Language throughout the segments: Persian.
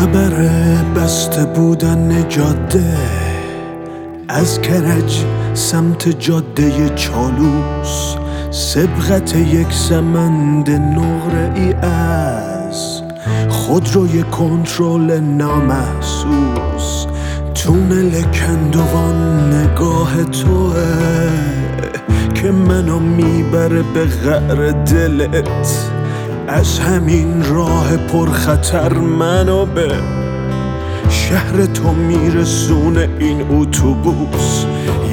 خبر بسته بودن جاده از کرج سمت جاده چالوس، سبقت یک سمند نقره ای از خودروی کنترل نامحسوس. تونل کندوان نگاه توه که منو میبره به قعر دلت. از همین راه پرخطر منو به شهر تو میرسونه این اتوبوس.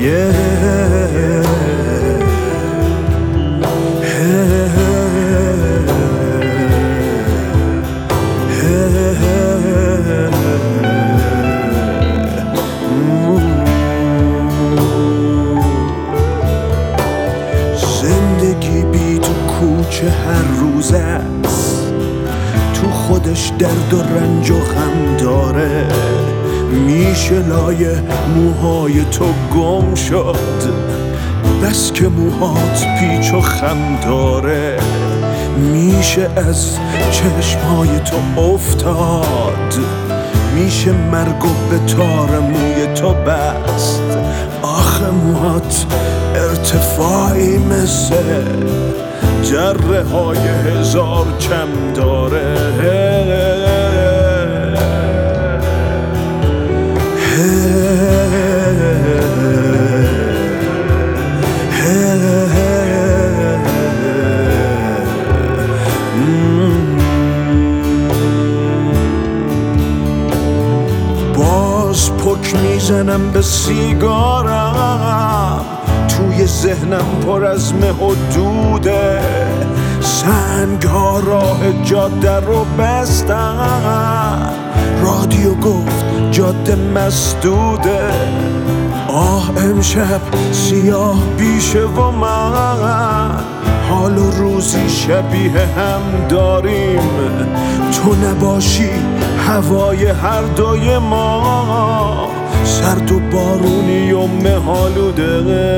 زندگی بی تو کوچه هر روز است، تو خودش درد و رنج و غم داره. میشه لای موهای تو گم شد، بس که موهات پیچ و خم داره. میشه از چشمهای تو افتاد، میشه مرگ و به تار موی تو بست. آخه موهات ارتفاعی مثل جره های هزار چم داره. باز پک میزنم به سیگارم، توی ذهنم پر از مه و دوده. سنگ ها راه جاده رو بستن، رادیو گفت جاده مسدوده. آه امشب سیاه بیشه و من حال و روزی شبیه هم داریم. تو نباشی هوای هر دوی ما سرد و بارونی و مه‌آلوده.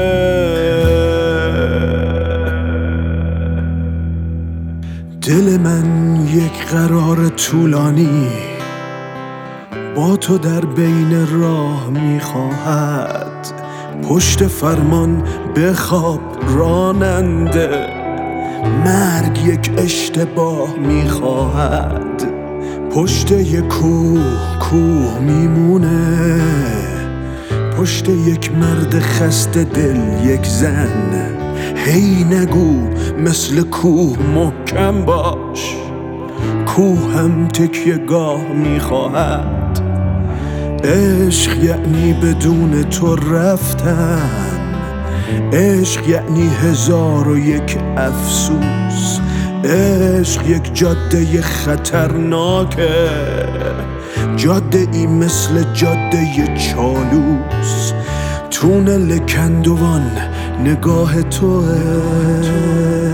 دل من یک قرار طولانی با تو در بین راه میخواهد. پشت فرمان بخواب راننده، مرگ یک اشتباه میخواهد. پشت یک کوه میمونه، پشت یک مرد خسته دل یک زن. هی نگو مثل کوه محکم باش، کوه هم تکیه گاه میخواهد. عشق یعنی بدون تو رفتن، عشق یعنی 1001 افسوس. عشق یک جاده خطرناکه، جاده ای مثل جاده چالوس. تونل کندوان نگاه توه.